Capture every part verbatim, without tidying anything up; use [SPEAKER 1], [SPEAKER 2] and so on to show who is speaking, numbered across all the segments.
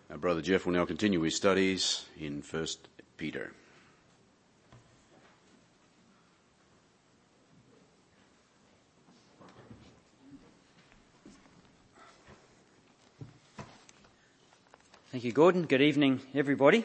[SPEAKER 1] Our brother Jeff will now continue his studies in First Peter.
[SPEAKER 2] Thank you, Gordon. Good evening, everybody.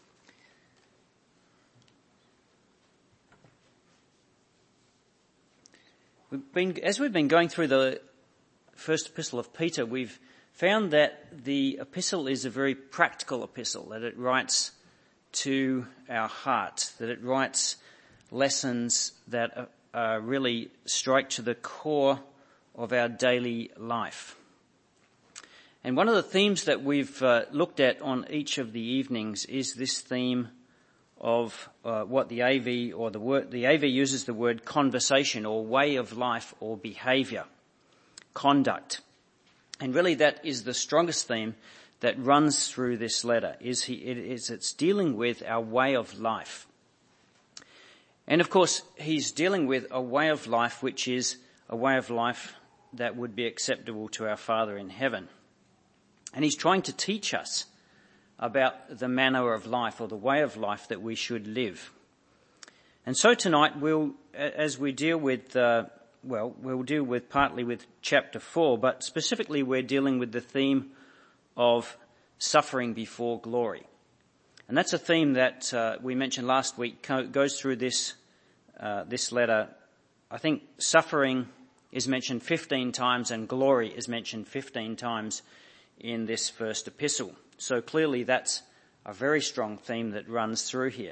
[SPEAKER 2] We've been, as we've been going through the first epistle of Peter, we've found that the epistle is a very practical epistle, that it writes to our heart, that it writes lessons that uh, really strike to the core of our daily life. And one of the themes that we've uh, looked at on each of the evenings is this theme of uh, what the A V or the word, the A V uses the word conversation or way of life or behaviour, conduct. And really that is the strongest theme that runs through this letter, is he, it is it's dealing with our way of life. And of course he's dealing with a way of life which is a way of life that would be acceptable to our Father in heaven. And he's trying to teach us about the manner of life or the way of life that we should live. And so tonight we'll, as we deal with, uh, well, we'll deal with partly with chapter four, but specifically we're dealing with the theme of suffering before glory. And that's a theme that uh, we mentioned last week, goes through this, uh, this letter. I think suffering is mentioned fifteen times and glory is mentioned fifteen times in this first epistle. So clearly that's a very strong theme that runs through here.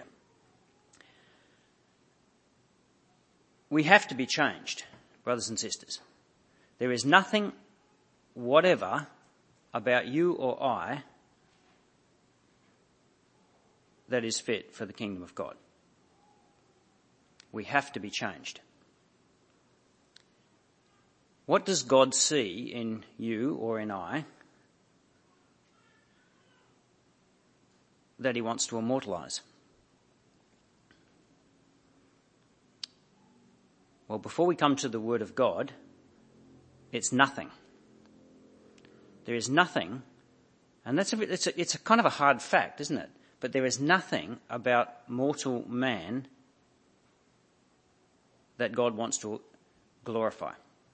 [SPEAKER 2] We have to be changed, brothers and sisters. There is nothing whatever about you or I that is fit for the kingdom of God. We have to be changed. What does God see in you or in I that he wants to immortalise? Well, before we come to the Word of God, it's nothing. There is nothing, and that's a, it's, a, it's a kind of a hard fact, isn't it? But there is nothing about mortal man that God wants to glorify.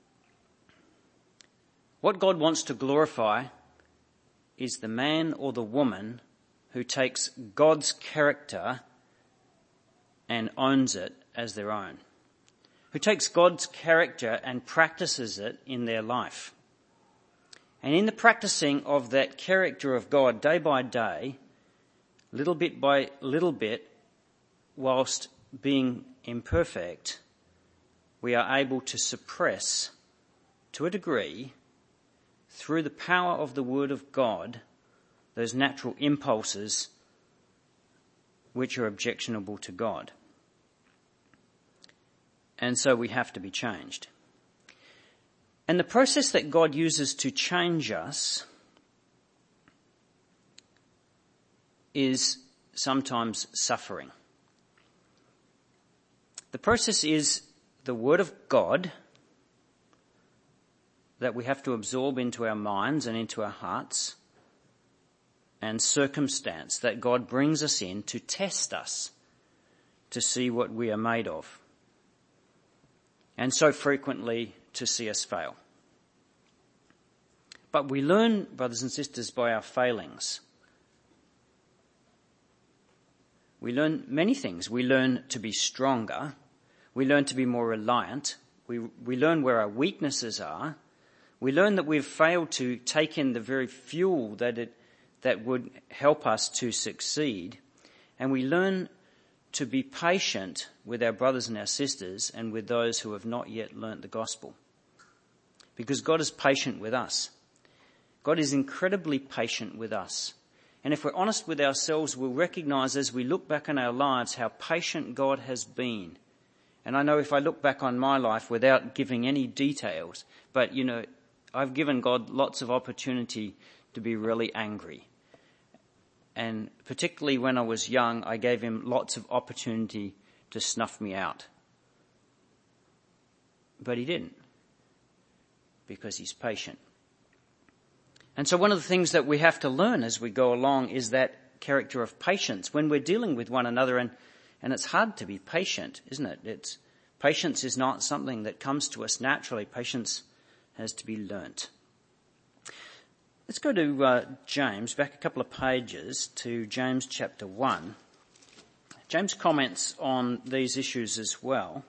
[SPEAKER 2] What God wants to glorify is the man or the woman who takes God's character and owns it as their own, who takes God's character and practices it in their life. And in the practicing of that character of God day by day, little bit by little bit, whilst being imperfect, we are able to suppress, to a degree, through the power of the Word of God, those natural impulses which are objectionable to God. And so we have to be changed. And the process that God uses to change us is sometimes suffering. The process is the Word of God that we have to absorb into our minds and into our hearts, and circumstance that God brings us in to test us, to see what we are made of, and so frequently to see us fail. But we learn, brothers and sisters, by our failings. We learn many things. We learn to be stronger. We learn to be more reliant. We, we learn where our weaknesses are. We learn that we've failed to take in the very fuel that it that would help us to succeed. And we learn to be patient with our brothers and our sisters and with those who have not yet learnt the gospel. Because God is patient with us. God is incredibly patient with us. And if we're honest with ourselves, we'll recognise as we look back on our lives how patient God has been. And I know if I look back on my life without giving any details, but you know, I've given God lots of opportunity to be really angry. And particularly when I was young, I gave him lots of opportunity to snuff me out. But he didn't, because he's patient. And so one of the things that we have to learn as we go along is that character of patience when we're dealing with one another. And, and it's hard to be patient, isn't it? It's, patience is not something that comes to us naturally. Patience has to be learnt. Let's go to uh, James, back a couple of pages to James chapter one. James comments on these issues as well.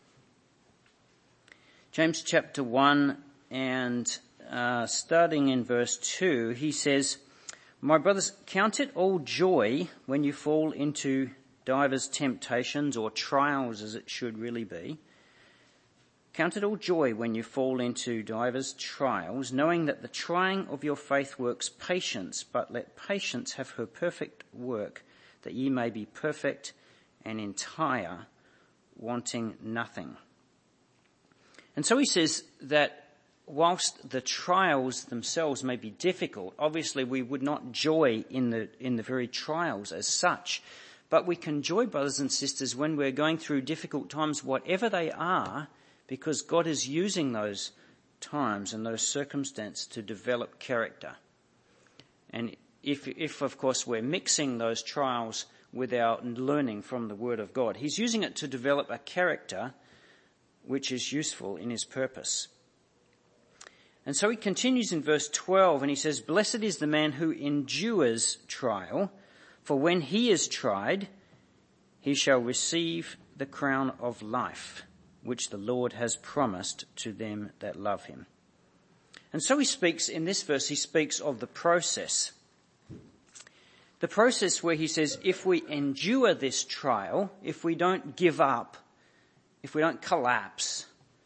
[SPEAKER 2] James chapter one, and uh, starting in verse two, he says, "My brothers, count it all joy when you fall into divers temptations, or trials as it should really be. Count it all joy when you fall into divers trials, knowing that the trying of your faith works patience, but let patience have her perfect work, that ye may be perfect and entire, wanting nothing." And so he says that whilst the trials themselves may be difficult, obviously we would not joy in the in the very trials as such, but we can joy, brothers and sisters, when we're going through difficult times, whatever they are, because God is using those times and those circumstances to develop character. And if, if of course, we're mixing those trials with our learning from the Word of God, he's using it to develop a character which is useful in his purpose. And so he continues in verse twelve, and he says, "Blessed is the man who endures trial, for when he is tried, he shall receive the crown of life, which the Lord has promised to them that love him." And so he speaks, in this verse, he speaks of the process. The process where he says, if we endure this trial, if we don't give up, if we don't collapse,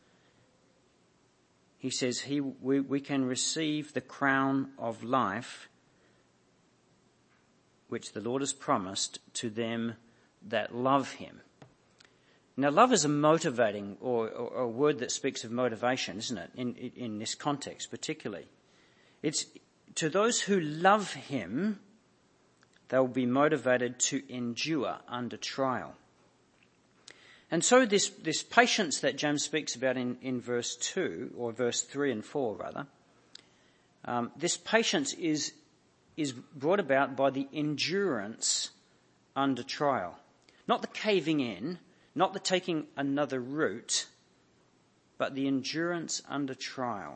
[SPEAKER 2] he says he, we, we can receive the crown of life which the Lord has promised to them that love him. Now, love is a motivating, or, or a word that speaks of motivation, isn't it, in, in this context particularly. It's to those who love him, they will be motivated to endure under trial. And so this, this patience that James speaks about in, in verse two, or verse three and four rather, um, this patience is, is brought about by the endurance under trial. Not the caving in, not the taking another route, but the endurance under trial.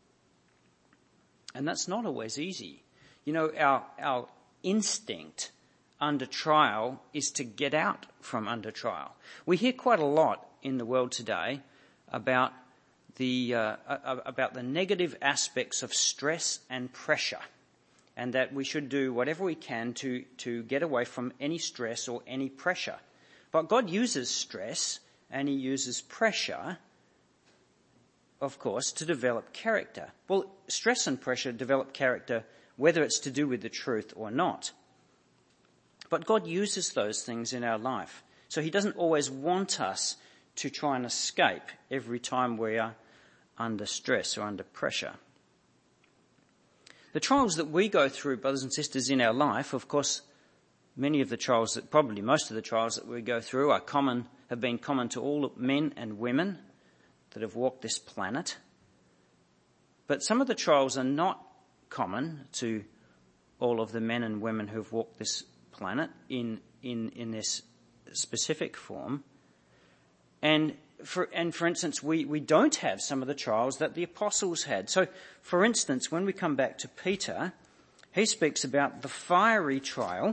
[SPEAKER 2] And that's not always easy. You know, our, our instinct under trial is to get out from under trial. We hear quite a lot in the world today about the uh, about the negative aspects of stress and pressure, and that we should do whatever we can to to get away from any stress or any pressure. But God uses stress and he uses pressure, of course, to develop character. Well, stress and pressure develop character whether it's to do with the truth or not. But God uses those things in our life. So he doesn't always want us to try and escape every time we are under stress or under pressure. The trials that we go through, brothers and sisters, in our life, of course, many of the trials, that probably most of the trials that we go through are common, have been common to all men and women that have walked this planet. But some of the trials are not common to all of the men and women who have walked this planet in in in this specific form. And for and for instance, we, we don't have some of the trials that the apostles had. So, for instance, when we come back to Peter, he speaks about the fiery trial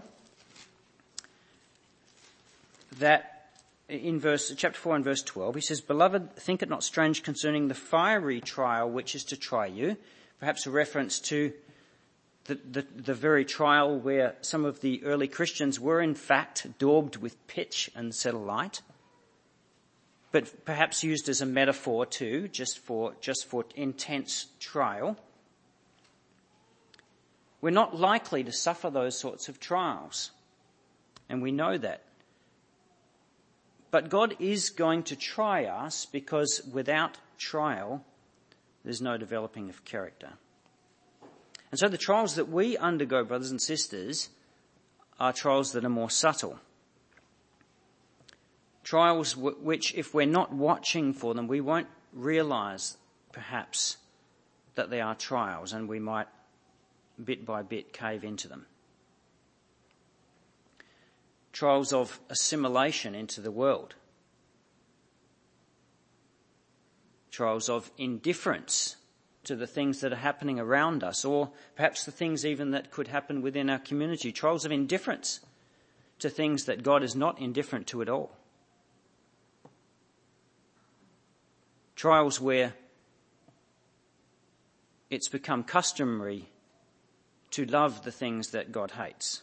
[SPEAKER 2] that in verse chapter four and verse twelve, he says, "Beloved, think it not strange concerning the fiery trial which is to try you," perhaps a reference to The, the, the very trial where some of the early Christians were in fact daubed with pitch and set alight, but perhaps used as a metaphor too, just for just for intense trial. We're not likely to suffer those sorts of trials, and we know that. But God is going to try us, because without trial, there's no developing of character. And so the trials that we undergo, brothers and sisters, are trials that are more subtle. Trials w- which, if we're not watching for them, we won't realise, perhaps, that they are trials, and we might bit by bit cave into them. Trials of assimilation into the world. Trials of indifference to the things that are happening around us, or perhaps the things even that could happen within our community. Trials of indifference to things that God is not indifferent to at all. Trials where it's become customary to love the things that God hates.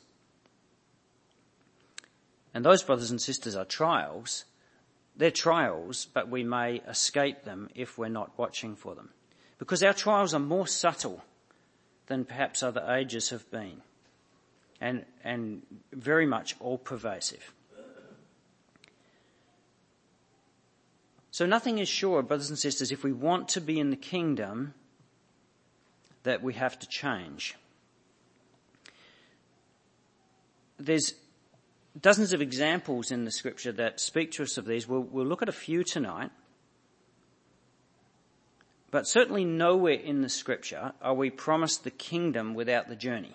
[SPEAKER 2] And those, brothers and sisters, are trials. They're trials, but we may escape them if we're not watching for them. Because our trials are more subtle than perhaps other ages have been, and, and very much all-pervasive. So nothing is sure, brothers and sisters, if we want to be in the kingdom, that we have to change. There's dozens of examples in the scripture that speak to us of these. We'll, we'll look at a few tonight. But certainly nowhere in the scripture are we promised the kingdom without the journey.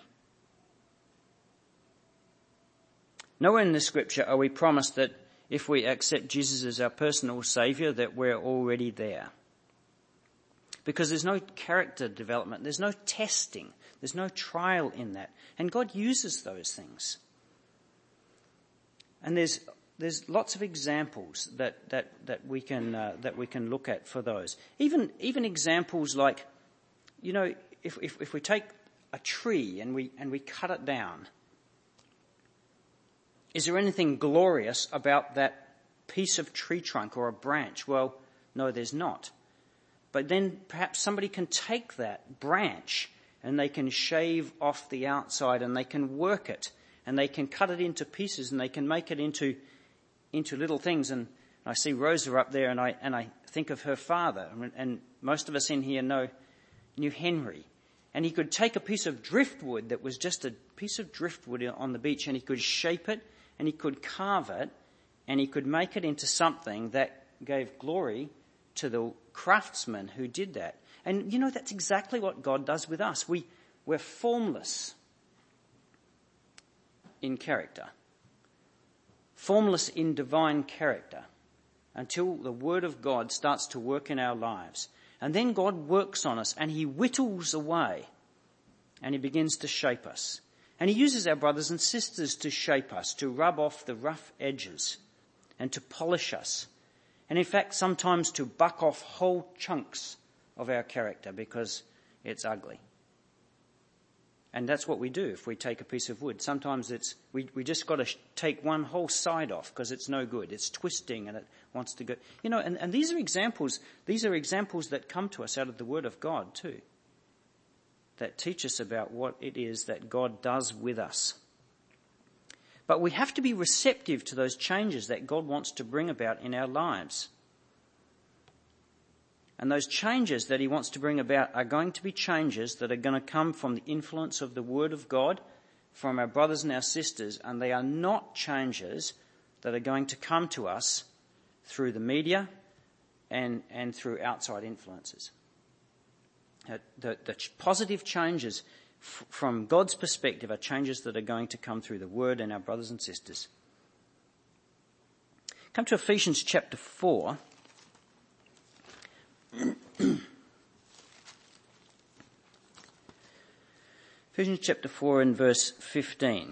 [SPEAKER 2] Nowhere in the scripture are we promised that if we accept Jesus as our personal saviour, that we're already there. Because there's no character development, there's no testing, there's no trial in that. And God uses those things. And there's there's lots of examples that that that we can uh, that we can look at for those. Even even examples like, you know, if if, if we take a tree and we and we cut it down, is there anything glorious about that piece of tree trunk or a branch? Well, no, there's not. But then perhaps somebody can take that branch and they can shave off the outside and they can work it and they can cut it into pieces and they can make it into into little things. And I see Rosa up there and I and I think of her father, and most of us in here know knew Henry. And he could take a piece of driftwood that was just a piece of driftwood on the beach, and he could shape it and he could carve it and he could make it into something that gave glory to the craftsman who did that. And you know, that's exactly what God does with us. We, we're formless in character. Formless in divine character until the word of God starts to work in our lives. And then God works on us and he whittles away and he begins to shape us. And he uses our brothers and sisters to shape us, to rub off the rough edges and to polish us. And in fact, sometimes to buck off whole chunks of our character because it's ugly. And that's what we do if we take a piece of wood. Sometimes it's we, we just got to sh- take one whole side off because it's no good. It's twisting and it wants to go. You know, and, and these are examples. These are examples that come to us out of the Word of God too, that teach us about what it is that God does with us. But we have to be receptive to those changes that God wants to bring about in our lives. And those changes that he wants to bring about are going to be changes that are going to come from the influence of the Word of God, from our brothers and our sisters, and they are not changes that are going to come to us through the media and, and through outside influences. The, the positive changes f- from God's perspective are changes that are going to come through the Word and our brothers and sisters. Come to Ephesians chapter four. Ephesians chapter four and verse fifteen.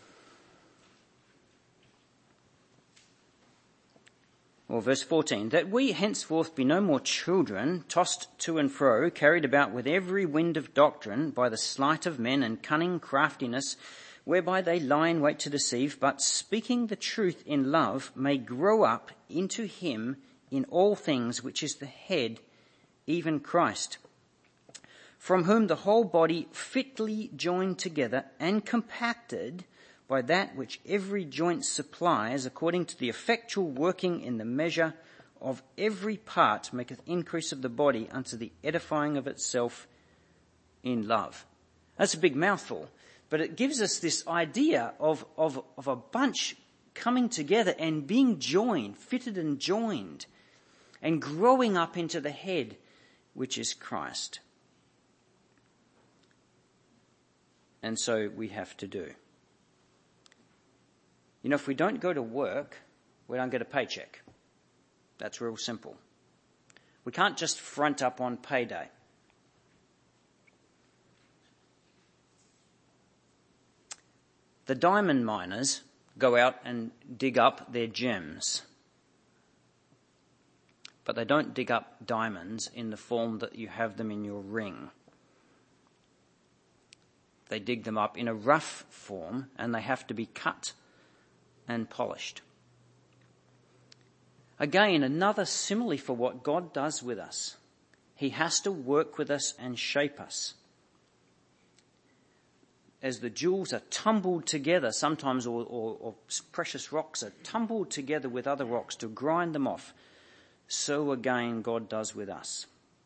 [SPEAKER 2] Or verse fourteen, that we henceforth be no more children, tossed to and fro, carried about with every wind of doctrine by the sleight of men and cunning craftiness, whereby they lie in wait to deceive, but speaking the truth in love may grow up into him in all things, which is the head, even Christ, from whom the whole body fitly joined together and compacted by that which every joint supplies, according to the effectual working in the measure of every part, maketh increase of the body unto the edifying of itself in love. That's a big mouthful, but it gives us this idea of, of, of a bunch coming together and being joined, fitted and joined, and growing up into the head, which is Christ. And so we have to do. You know, if we don't go to work, we don't get a paycheck. That's real simple. We can't just front up on payday. The diamond miners go out and dig up their gems. But they don't dig up diamonds in the form that you have them in your ring. They dig them up in a rough form, and they have to be cut and polished. Again, another simile for what God does with us. He has to work with us and shape us. As the jewels are tumbled together, sometimes, or, or, or precious rocks are tumbled together with other rocks to grind them off, so again God does with us.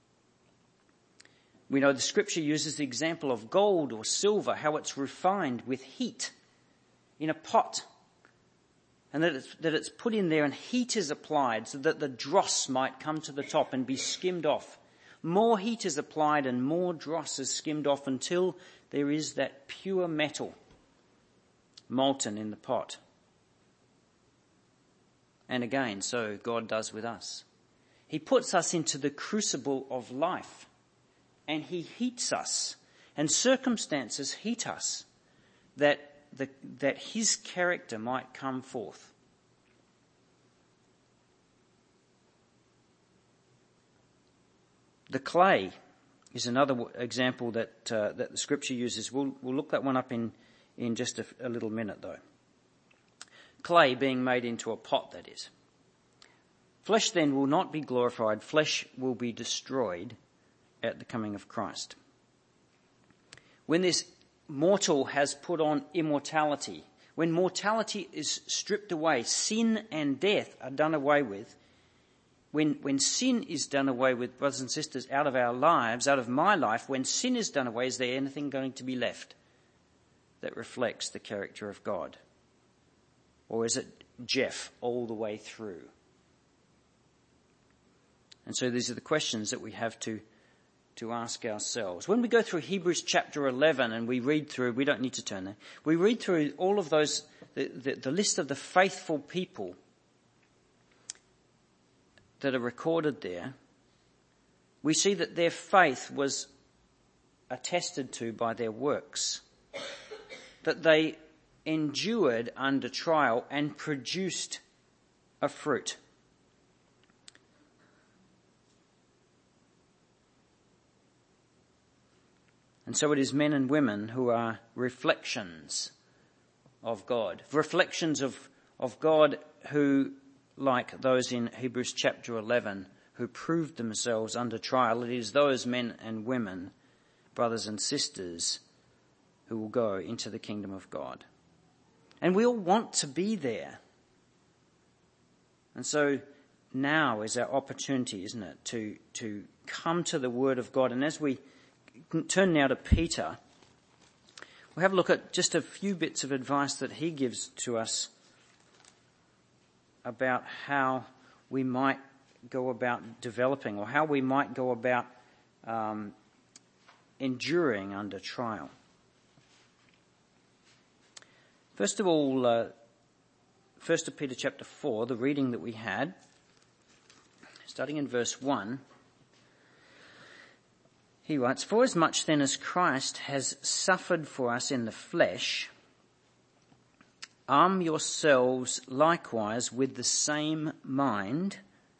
[SPEAKER 2] We know the scripture uses the example of gold or silver, how it's refined with heat in a pot, and that it's, that it's put in there and heat is applied so that the dross might come to the top and be skimmed off. More heat is applied and more dross is skimmed off until there is that pure metal molten in the pot. And again, so God does with us. He puts us into the crucible of life, and he heats us, and circumstances heat us, that the, that his character might come forth. The clay is another example that uh, that the scripture uses. We'll, we'll look that one up in, in just a, a little minute, though. Clay being made into a pot, that is. Flesh then will not be glorified. Flesh will be destroyed at the coming of Christ. When this mortal has put on immortality, when mortality is stripped away, sin and death are done away with, when, when sin is done away with, brothers and sisters, out of our lives, out of my life, when sin is done away, is there anything going to be left that reflects the character of God? Or is it Jeff all the way through? And so these are the questions that we have to, to ask ourselves. When we go through Hebrews chapter eleven and we read through, we don't need to turn there, we read through all of those, the, the, the list of the faithful people that are recorded there, we see that their faith was attested to by their works, that they endured under trial and produced a fruit. And so it is men and women who are reflections of God, reflections of, of God who, like those in Hebrews chapter eleven, who proved themselves under trial. It is those men and women, brothers and sisters, who will go into the kingdom of God. And we all want to be there. And so now is our opportunity, isn't it, to, to come to the Word of God. And as we turn now to Peter, we'll have a look at just a few bits of advice that he gives to us about how we might go about developing, or how we might go about um, enduring under trial. First of all, uh, First Peter chapter four, the reading that we had, starting in verse one, he writes, "For as much then as Christ has suffered for us in the flesh, arm yourselves likewise with the same mind.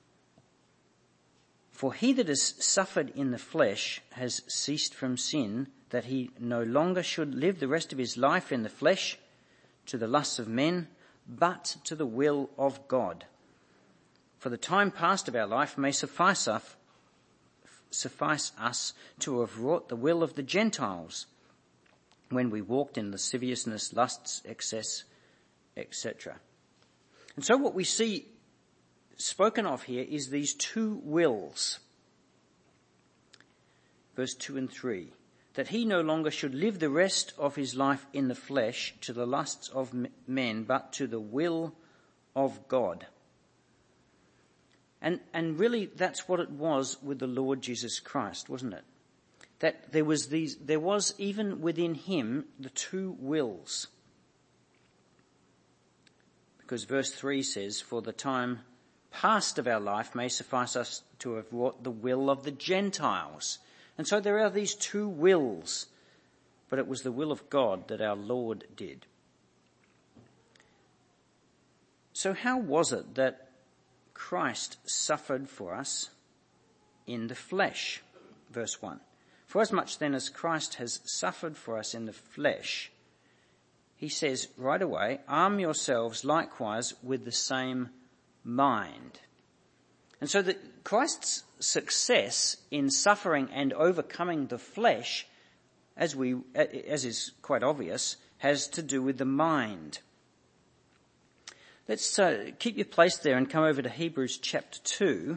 [SPEAKER 2] For he that has suffered in the flesh has ceased from sin, that he no longer should live the rest of his life in the flesh to the lusts of men, but to the will of God. For the time past of our life may suffice us, suffice us to have wrought the will of the Gentiles, when we walked in lasciviousness, lusts, excess, et cetera" And so what we see spoken of here is these two wills. Verse two and three. That he no longer should live the rest of his life in the flesh to the lusts of men, but to the will of God. And, and really that's what it was with the Lord Jesus Christ, wasn't it? that there was these, there was even within him the two wills. Because verse three says, "For the time past of our life may suffice us to have wrought the will of the Gentiles." And so there are these two wills, but it was the will of God that our Lord did. So how was it that Christ suffered for us in the flesh? Verse one. "Forasmuch then as Christ has suffered for us in the flesh," he says right away, "arm yourselves likewise with the same mind." And so that Christ's success in suffering and overcoming the flesh, as we, as is quite obvious, has to do with the mind. Let's uh, keep your place there and come over to Hebrews chapter two.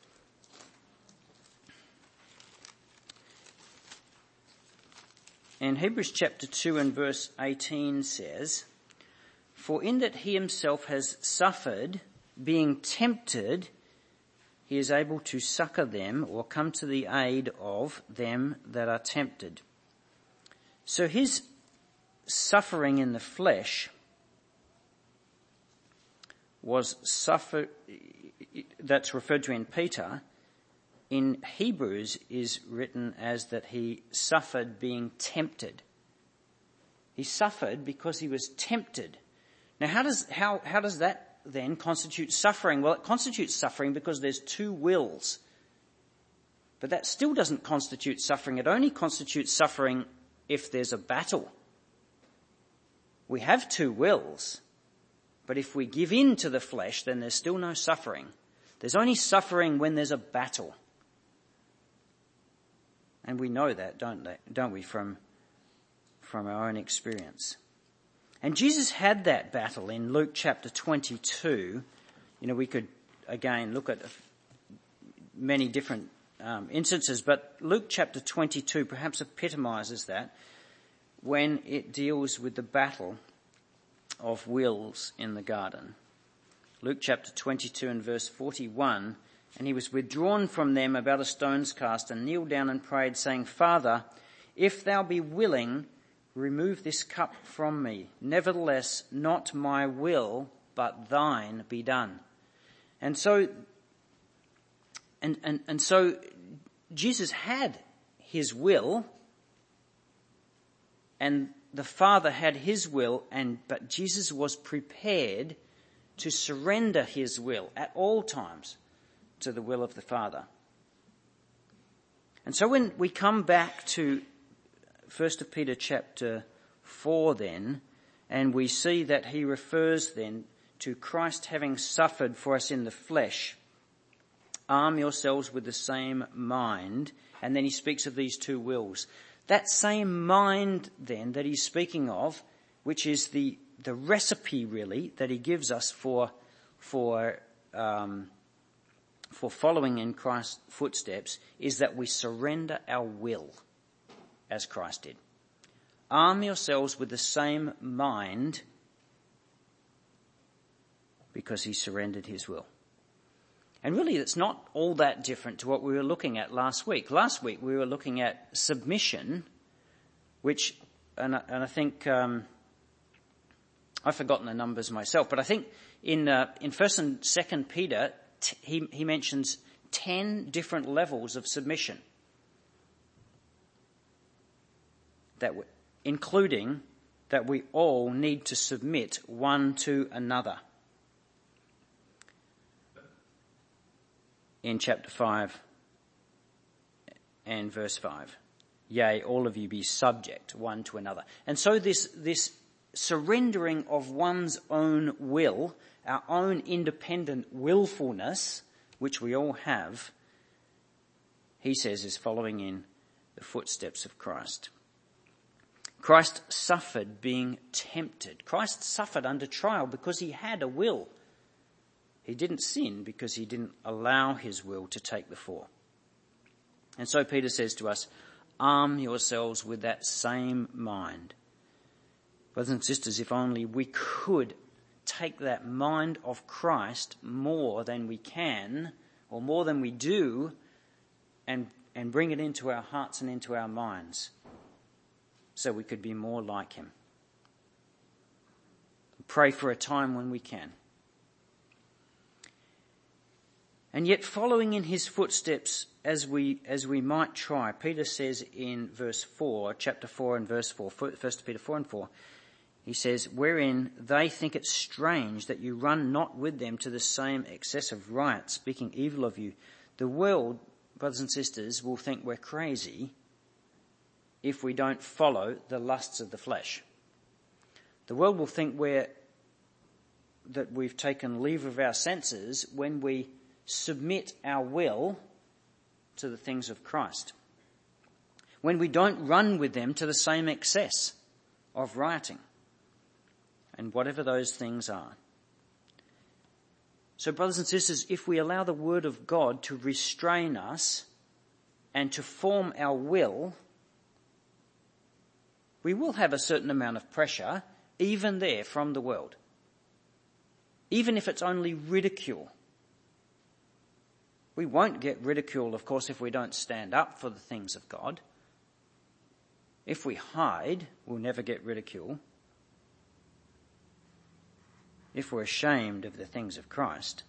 [SPEAKER 2] And Hebrews chapter two and verse eighteen says, "For in that he himself has suffered, being tempted, he is able to succor them or come to the aid of them that are tempted." So his suffering in the flesh was suffer, that's referred to in Peter, in Hebrews is written as that he suffered being tempted. He suffered because he was tempted. Now how does, how, how does that then constitute suffering? Well, it constitutes suffering because there's two wills. But that still doesn't constitute suffering. It only constitutes suffering if there's a battle. We have two wills, but if we give in to the flesh, then there's still no suffering. There's only suffering when there's a battle. And we know that, don't they, don't we, from, from our own experience. And Jesus had that battle in Luke chapter twenty-two. You know, we could, again, look at many different um, instances, but Luke chapter twenty-two perhaps epitomizes that when it deals with the battle of wills in the garden. Luke chapter twenty-two and verse forty-one, "And he was withdrawn from them about a stone's cast and kneeled down and prayed, saying, Father, if thou be willing, remove this cup from me. Nevertheless, not my will, but thine be done." And so, and, and, and so Jesus had his will, and the Father had his will, and, but Jesus was prepared to surrender his will at all times to the will of the Father. And so when we come back to First Peter chapter four then, and we see that he refers then to Christ having suffered for us in the flesh, arm yourselves with the same mind, and then he speaks of these two wills. That same mind then that he's speaking of, which is the, the recipe really that he gives us for, for, um, for following in Christ's footsteps, is that we surrender our will as Christ did. Arm yourselves with the same mind because he surrendered his will. And really it's not all that different to what we were looking at last week. Last week we were looking at submission, which, and I, and I think, um, I've forgotten the numbers myself, but I think in, uh, in First and Second Peter, t- he, he mentions ten different levels of submission. That w- including that we all need to submit one to another. In chapter five and verse five. Yea, all of you be subject one to another. And so this, this surrendering of one's own will, our own independent willfulness, which we all have, he says is following in the footsteps of Christ. Christ suffered being tempted. Christ suffered under trial because he had a will. He didn't sin because he didn't allow his will to take the fall. And so Peter says to us, arm yourselves with that same mind. Brothers and sisters, if only we could take that mind of Christ more than we can, or more than we do, and and bring it into our hearts and into our minds so we could be more like him. Pray for a time when we can. And yet, following in his footsteps as we as we might try, Peter says in verse four, chapter four and verse four, First Peter four and four, he says, wherein they think it strange that you run not with them to the same excess of riot, speaking evil of you. The world, brothers and sisters, will think we're crazy if we don't follow the lusts of the flesh. The world will think we're that we've taken leave of our senses when we submit our will to the things of Christ, when we don't run with them to the same excess of rioting and whatever those things are. So, brothers and sisters, if we allow the word of God to restrain us and to form our will, we will have a certain amount of pressure, even there, from the world. Even if it's only ridicule. We won't get ridicule, of course, if we don't stand up for the things of God. If we hide, we'll never get ridicule. If we're ashamed of the things of Christ.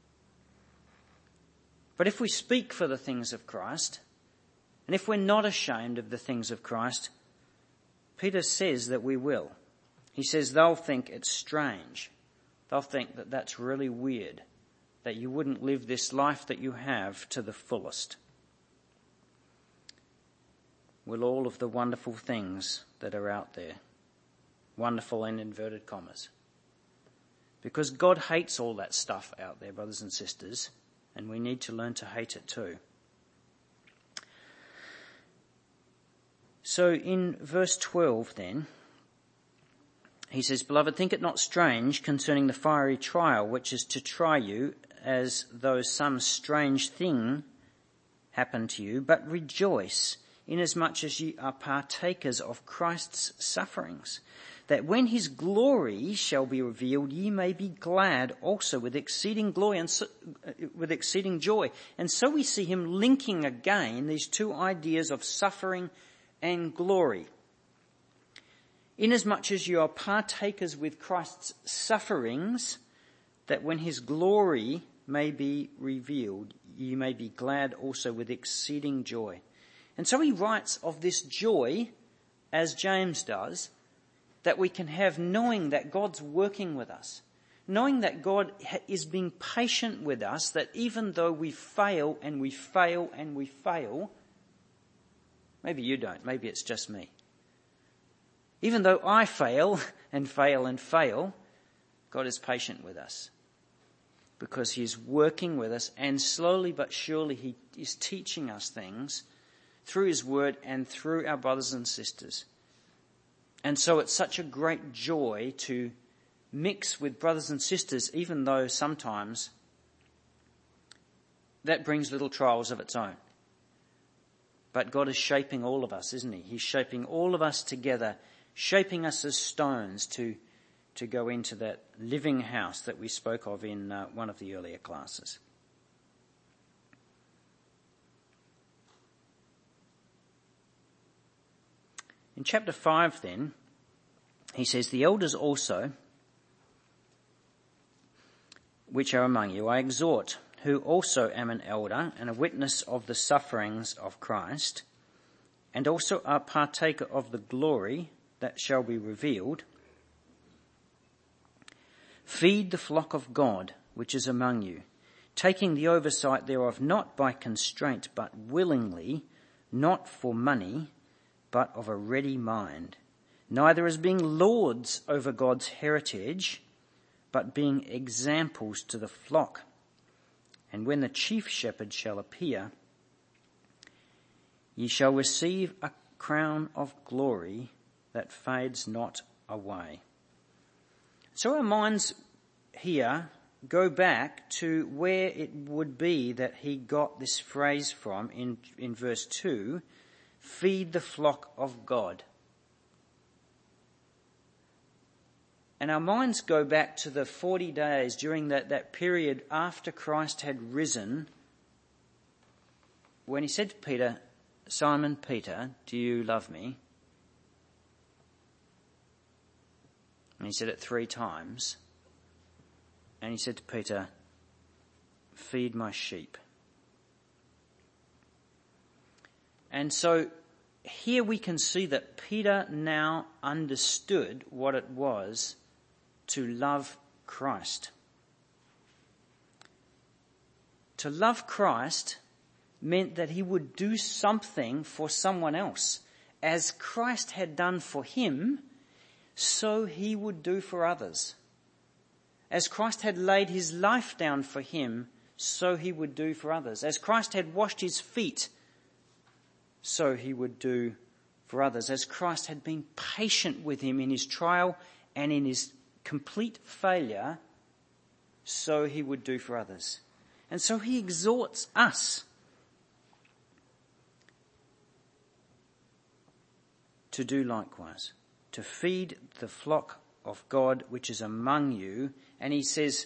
[SPEAKER 2] But if we speak for the things of Christ, and if we're not ashamed of the things of Christ, Peter says that we will. He says they'll think it's strange. They'll think that that's really weird, that you wouldn't live this life that you have to the fullest. Will all of the wonderful things that are out there, wonderful in inverted commas, because God hates all that stuff out there, brothers and sisters, and we need to learn to hate it too. So in verse twelve then, he says, Beloved, think it not strange concerning the fiery trial which is to try you, as though some strange thing happened to you, but rejoice inasmuch as ye are partakers of Christ's sufferings, that when his glory shall be revealed, ye may be glad also with exceeding glory and so, uh, with exceeding joy. And so we see him linking again these two ideas of suffering and glory. Inasmuch as you are partakers with Christ's sufferings, that when his glory may be revealed, you may be glad also with exceeding joy. And so he writes of this joy, as James does, that we can have knowing that God's working with us, knowing that God is being patient with us, that even though we fail and we fail and we fail, maybe you don't, maybe it's just me. Even though I fail and fail and fail, God is patient with us because he is working with us, and slowly but surely he is teaching us things through his word and through our brothers and sisters. And so it's such a great joy to mix with brothers and sisters, even though sometimes that brings little trials of its own. But God is shaping all of us, isn't he? He's shaping all of us together, shaping us as stones to, to go into that living house that we spoke of in uh, one of the earlier classes. In chapter five then, he says, The elders also, which are among you, I exhort, who also am an elder and a witness of the sufferings of Christ, and also a partaker of the glory that shall be revealed. Feed the flock of God which is among you, taking the oversight thereof not by constraint but willingly, not for money, but of a ready mind, neither as being lords over God's heritage, but being examples to the flock. And when the chief shepherd shall appear, ye shall receive a crown of glory that fades not away. So our minds here go back to where it would be that he got this phrase from in, in verse two, feed the flock of God. And our minds go back to the forty days during that, that period after Christ had risen when he said to Peter, Simon Peter, do you love me? And he said it three times. And he said to Peter, feed my sheep. And so here we can see that Peter now understood what it was to love Christ. To love Christ meant that he would do something for someone else. As Christ had done for him, so he would do for others. As Christ had laid his life down for him, so he would do for others. As Christ had washed his feet, so he would do for others. As Christ had been patient with him in his trial and in his complete failure, so he would do for others. And so he exhorts us to do likewise, to feed the flock of God which is among you. And he says,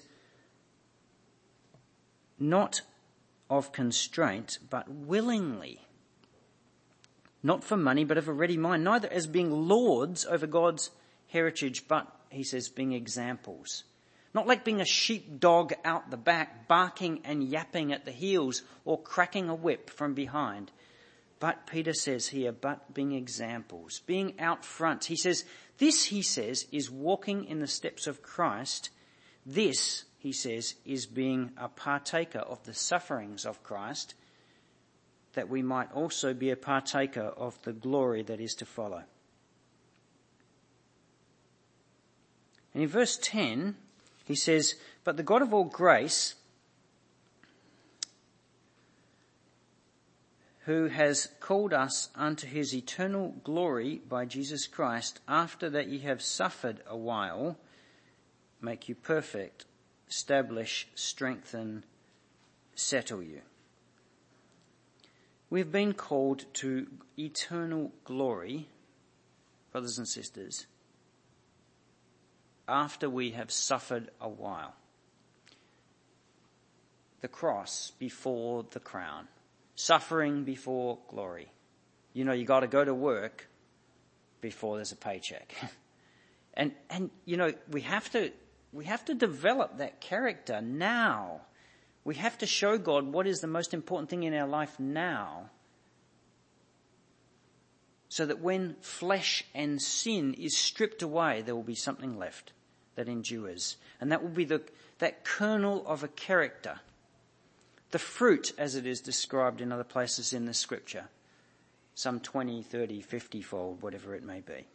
[SPEAKER 2] not of constraint, but willingly. Not for money, but of a ready mind. Neither as being lords over God's heritage, but, he says, being examples. Not like being a sheepdog out the back, barking and yapping at the heels, or cracking a whip from behind. But Peter says here, but being examples, being out front. He says, this, he says, is walking in the steps of Christ. This, he says, is being a partaker of the sufferings of Christ, that we might also be a partaker of the glory that is to follow. And in verse ten, he says, but the God of all grace, who has called us unto his eternal glory by Jesus Christ, after that ye have suffered a while, make you perfect, establish, strengthen, settle you. We've been called to eternal glory, brothers and sisters, after we have suffered a while. The cross before the crown. Suffering before glory. You know, you got to go to work before there's a paycheck. and, and, you know, we have to, we have to develop that character now. We have to show God what is the most important thing in our life now, so that when flesh and sin is stripped away, there will be something left that endures. And that will be the, that kernel of a character. The fruit, as it is described in other places in the scripture, some twenty, thirty, fifty fold, whatever it may be.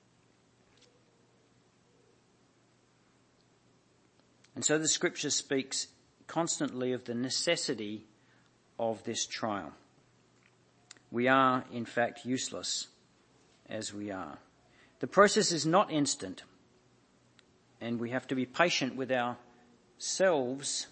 [SPEAKER 2] And so the scripture speaks constantly of the necessity of this trial. We are, in fact, useless as we are. The process is not instant, and we have to be patient with ourselves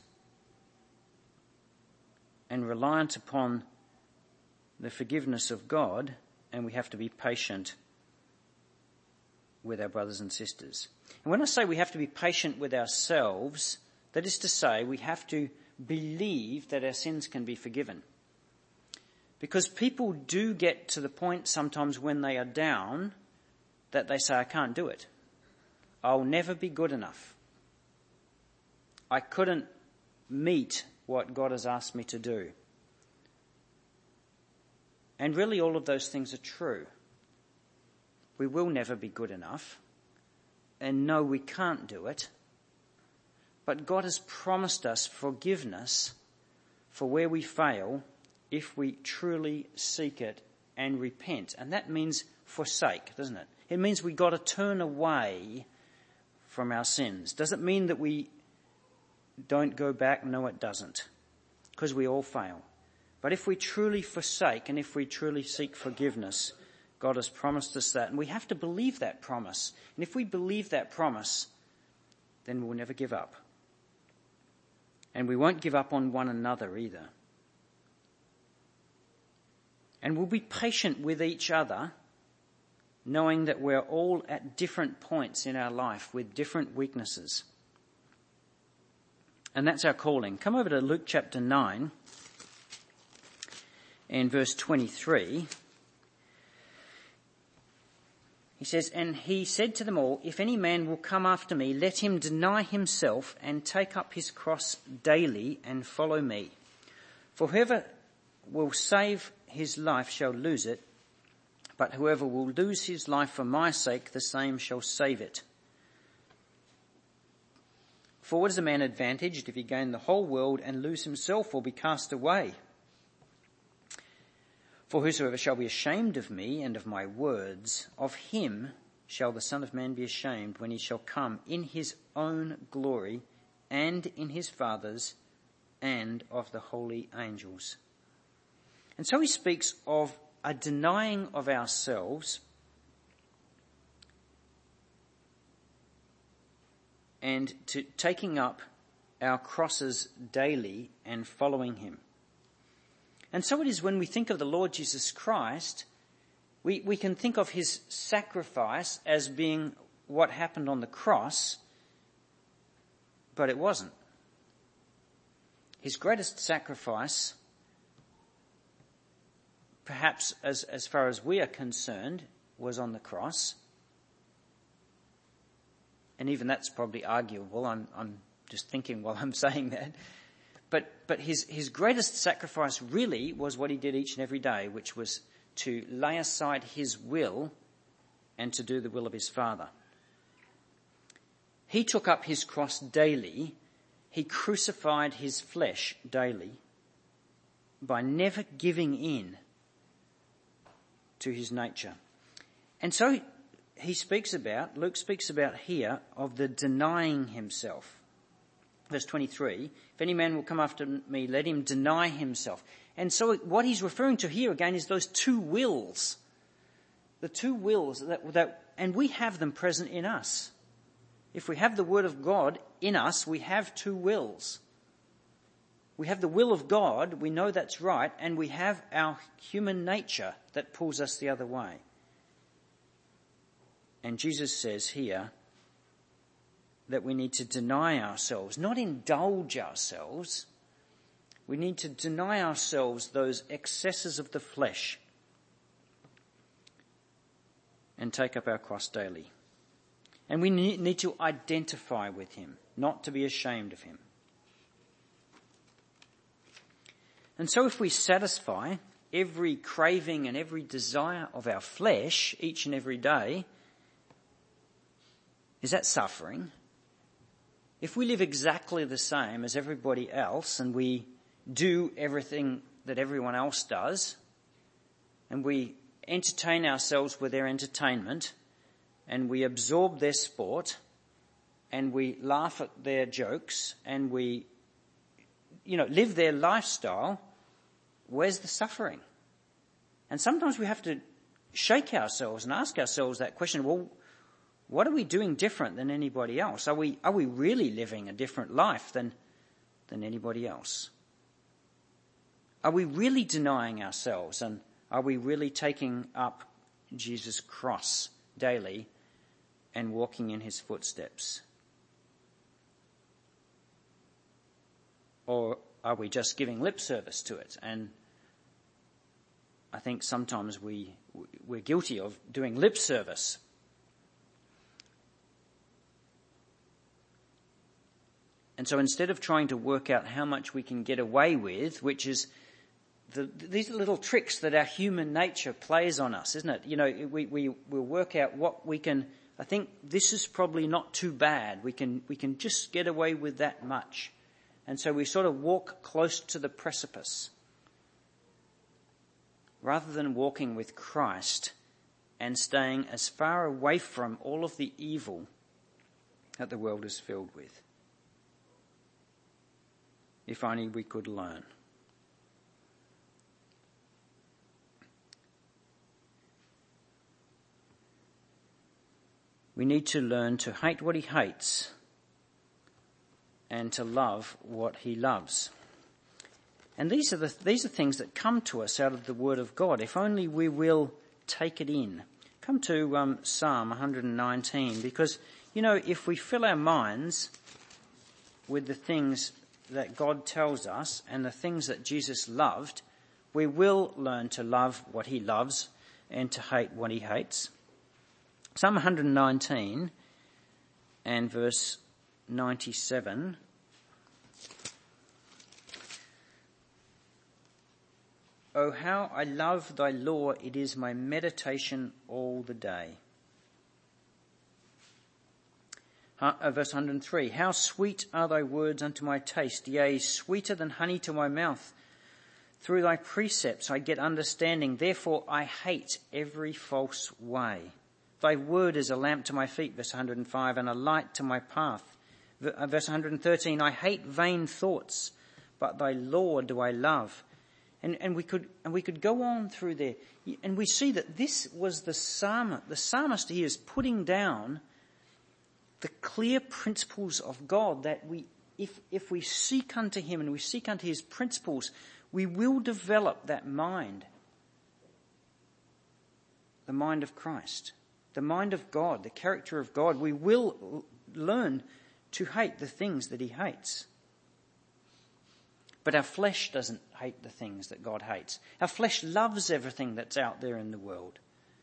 [SPEAKER 2] and reliant upon the forgiveness of God, and we have to be patient with our brothers and sisters. And when I say we have to be patient with ourselves, that is to say we have to believe that our sins can be forgiven. Because people do get to the point sometimes when they are down that they say, I can't do it. I'll never be good enough. I couldn't meet what God has asked me to do. And really all of those things are true. We will never be good enough. And no, we can't do it. But God has promised us forgiveness for where we fail if we truly seek it and repent. And that means forsake, doesn't it? It means we've got to turn away from our sins. Does it mean that we don't go back? No, it doesn't. Because we all fail. But if we truly forsake and if we truly seek forgiveness, God has promised us that. And we have to believe that promise. And if we believe that promise, then we'll never give up. And we won't give up on one another either. And we'll be patient with each other, knowing that we're all at different points in our life with different weaknesses. And that's our calling. Come over to Luke chapter nine. in verse twenty-three, he says, "And he said to them all, if any man will come after me, let him deny himself and take up his cross daily and follow me. For whoever will save his life shall lose it, but whoever will lose his life for my sake, the same shall save it. For what is a man advantaged if he gain the whole world and lose himself or be cast away? For whosoever shall be ashamed of me and of my words, of him shall the Son of Man be ashamed when he shall come in his own glory and in his Father's and of the holy angels." And so he speaks of a denying of ourselves and to taking up our crosses daily and following him. And so it is when we think of the Lord Jesus Christ, we, we can think of his sacrifice as being what happened on the cross, but it wasn't. His greatest sacrifice, perhaps as, as far as we are concerned, was on the cross. And even that's probably arguable. I'm, I'm just thinking while I'm saying that. But, but his, his greatest sacrifice really was what he did each and every day, which was to lay aside his will and to do the will of his Father. He took up his cross daily. He crucified his flesh daily by never giving in to his nature. And so he speaks about, Luke speaks about here, of the denying himself. Verse twenty-three, "If any man will come after me, let him deny himself." And so what he's referring to here again is those two wills. The two wills that, that, and we have them present in us. If we have the word of God in us, we have two wills. We have the will of God, we know that's right, and we have our human nature that pulls us the other way. And Jesus says here that we need to deny ourselves, not indulge ourselves. We need to deny ourselves those excesses of the flesh and take up our cross daily. And we need to identify with him, not to be ashamed of him. And so if we satisfy every craving and every desire of our flesh each and every day, is that suffering? If we live exactly the same as everybody else and we do everything that everyone else does and we entertain ourselves with their entertainment and we absorb their sport and we laugh at their jokes and we, you know, live their lifestyle, where's the suffering? And sometimes we have to shake ourselves and ask ourselves that question, well, what are we doing different than anybody else? Are we, are we really living a different life than, than anybody else? Are we really denying ourselves, and are we really taking up Jesus' cross daily and walking in his footsteps? Or are we just giving lip service to it? And I think sometimes we, we're guilty of doing lip service. And so instead of trying to work out how much we can get away with, which is the, these little tricks that our human nature plays on us, isn't it? You know, we, we, we'll work out what we can, I think this is probably not too bad. We can, we can just get away with that much. And so we sort of walk close to the precipice rather than walking with Christ and staying as far away from all of the evil that the world is filled with. If only we could learn. We need to learn to hate what he hates and to love what he loves. And these are the these are things that come to us out of the Word of God, if only we will take it in. Come to um, Psalm one nineteen, because, you know, if we fill our minds with the things that God tells us and the things that Jesus loved, we will learn to love what he loves and to hate what he hates. Psalm one nineteen and verse ninety-seven. Oh, how I love thy law, it is my meditation all the day. Uh, verse one hundred three, how sweet are thy words unto my taste, yea, sweeter than honey to my mouth. Through thy precepts I get understanding, therefore I hate every false way. Thy word is a lamp to my feet, verse one hundred five, and a light to my path. Verse one hundred thirteen, I hate vain thoughts, but thy law do I love. And, and we could and we could go on through there, and we see that this was the psalmist. The psalmist here is putting down the clear principles of God, that we, if if we seek unto him and we seek unto his principles, we will develop that mind, the mind of Christ, the mind of God, the character of God. We will learn to hate the things that he hates. But our flesh doesn't hate the things that God hates. Our flesh loves everything that's out there in the world.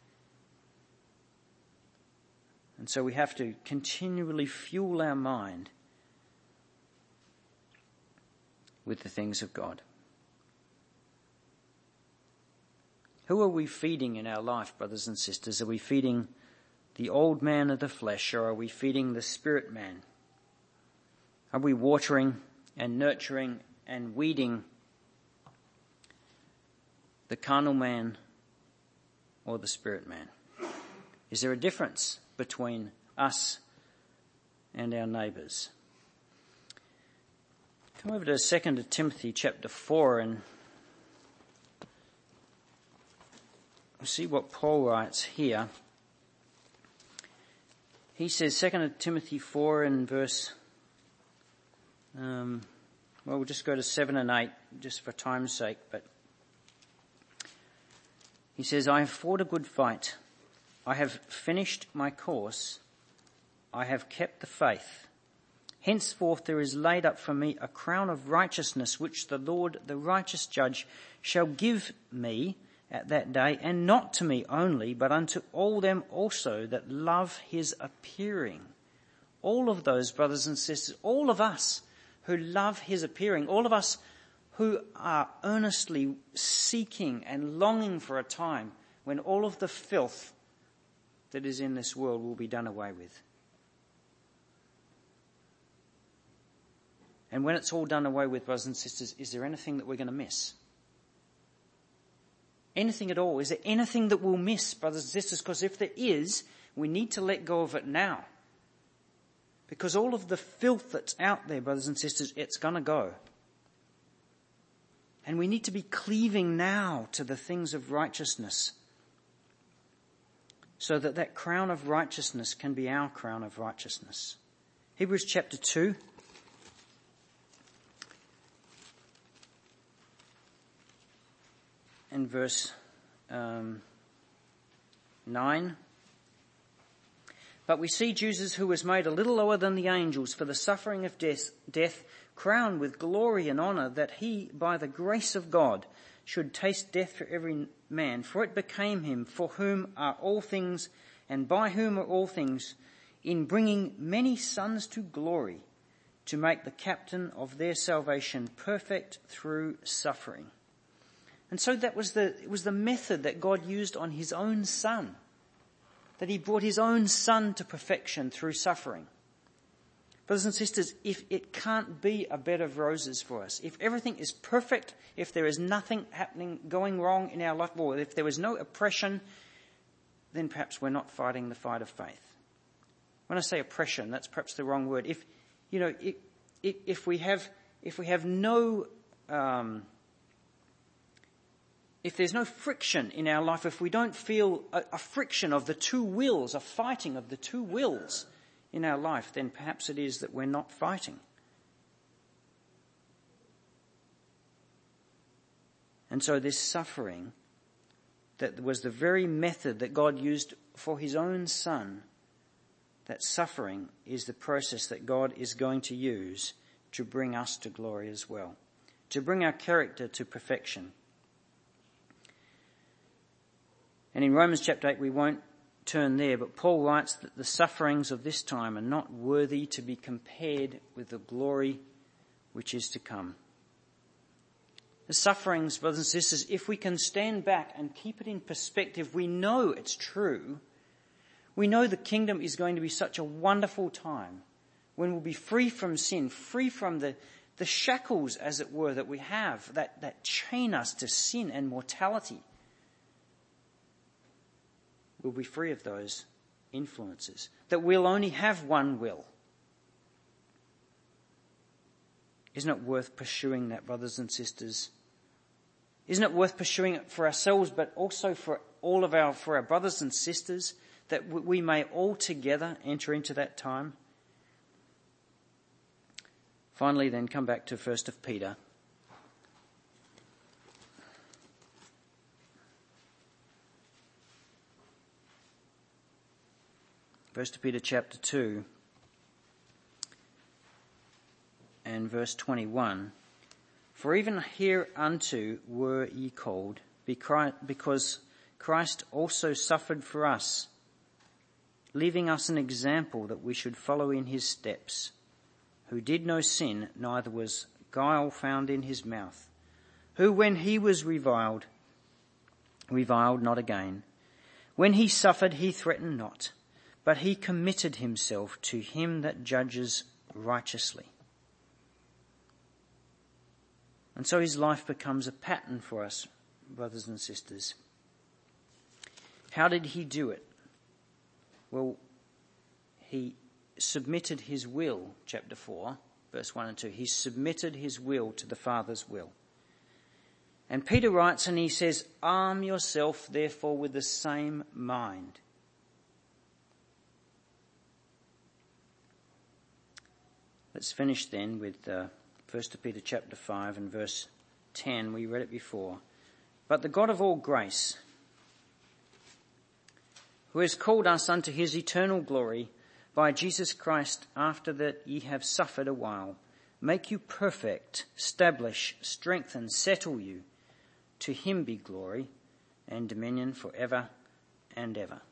[SPEAKER 2] And so we have to continually fuel our mind with the things of God. Who are we feeding in our life, brothers and sisters? Are we feeding the old man of the flesh, or are we feeding the spirit man? Are we watering and nurturing and weeding the carnal man or the spirit man? Is there a difference between us and our neighbours? Come over to Second Timothy chapter four and we'll see what Paul writes here. He says, Second Timothy four and verse, um, well, we'll just go to seven and eight just for time's sake, but he says, I have fought a good fight. I have finished my course. I have kept the faith. Henceforth there is laid up for me a crown of righteousness, which the Lord, the righteous judge, shall give me at that day, and not to me only, but unto all them also that love his appearing. All of those, brothers and sisters, all of us who love his appearing, all of us who are earnestly seeking and longing for a time when all of the filth that is in this world will be done away with. And when it's all done away with, brothers and sisters, is there anything that we're going to miss? Anything at all? Is there anything that we'll miss, brothers and sisters? Because if there is, we need to let go of it now. Because all of the filth that's out there, brothers and sisters, it's going to go. And we need to be cleaving now to the things of righteousness, so that that crown of righteousness can be our crown of righteousness. Hebrews chapter two. And verse um, nine. But we see Jesus, who was made a little lower than the angels for the suffering of death, death, crowned with glory and honour, that he, by the grace of God, should taste death for every man. For it became him, for whom are all things, and by whom are all things, in bringing many sons to glory, to make the captain of their salvation perfect through suffering. And so that was the, it was the method that God used on his own son, that he brought his own son to perfection through suffering. Brothers and sisters, if it can't be a bed of roses for us, if everything is perfect, if there is nothing happening, going wrong in our life, or if there is no oppression, then perhaps we're not fighting the fight of faith. When I say oppression, that's perhaps the wrong word. If, you know, if, if we have, if we have no, um, if there's no friction in our life, if we don't feel a, a friction of the two wills, a fighting of the two wills in our life, then perhaps it is that we're not fighting. And so this suffering, that was the very method that God used for his own son, that suffering is the process that God is going to use to bring us to glory as well, to bring our character to perfection. And in Romans chapter eight, we won't turn there, but Paul writes that the sufferings of this time are not worthy to be compared with the glory which is to come. The sufferings, brothers and sisters, if we can stand back and keep it in perspective, we know it's true. We know the kingdom is going to be such a wonderful time when we'll be free from sin, free from the, the shackles, as it were, that we have, that, that chain us to sin and mortality. We'll be free of those influences, that we'll only have one will. Isn't it worth pursuing that, brothers and sisters? Isn't it worth pursuing it for ourselves, but also for all of our, for our brothers and sisters, that we may all together enter into that time? Finally, then, come back to First of Peter. First Peter chapter two and verse twenty-one. For even hereunto were ye called, because Christ also suffered for us, leaving us an example that we should follow in his steps, who did no sin, neither was guile found in his mouth, who when he was reviled, reviled not again. When he suffered, he threatened not, but he committed himself to him that judges righteously. And so his life becomes a pattern for us, brothers and sisters. How did he do it? Well, he submitted his will, chapter four, verse one and two. He submitted his will to the Father's will. And Peter writes and he says, arm yourself therefore with the same mind. Let's finish then with uh, First Peter chapter five and verse ten. We read it before. But the God of all grace, who has called us unto his eternal glory by Jesus Christ, after that ye have suffered a while, make you perfect, establish, strengthen, settle you. To him be glory and dominion for ever and ever.